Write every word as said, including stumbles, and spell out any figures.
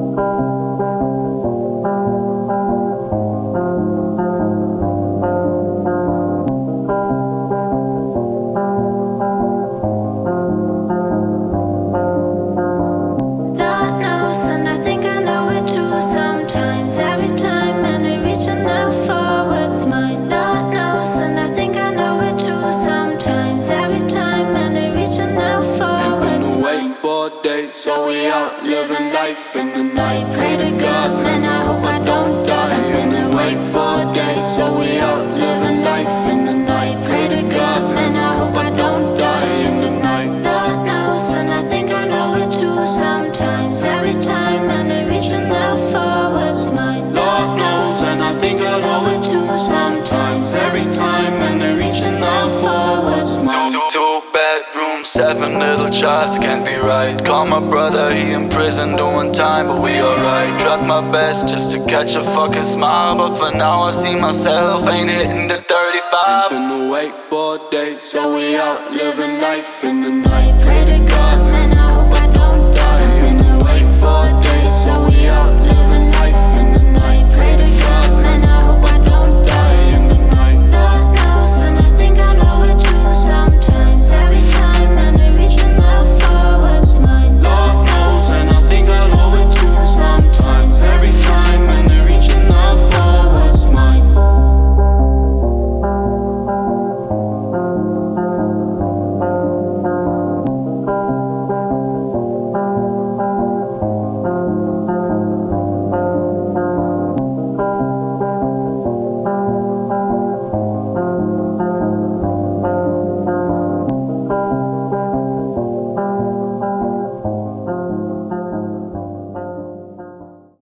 So we out living life in the night. Pray to God, man, I hope I don't die. I've been awake for days. So we out living life in the night. Pray to God, man, I hope I don't die in the night. Lord knows, and I think I know it too. Sometimes, every time, and they're reaching out for what's mine. Lord knows, and I think I know it too. Sometimes, every time, and they're reaching out for what's mine. Two bedrooms, seven little jars, can't be right. Call my brother, he in prison doing time, but we alright. Tried my best just to catch a fucking smile, but for now I see myself ain't hitting the thirty-five. Been awake for days, so we out living life in the night. Pray to God.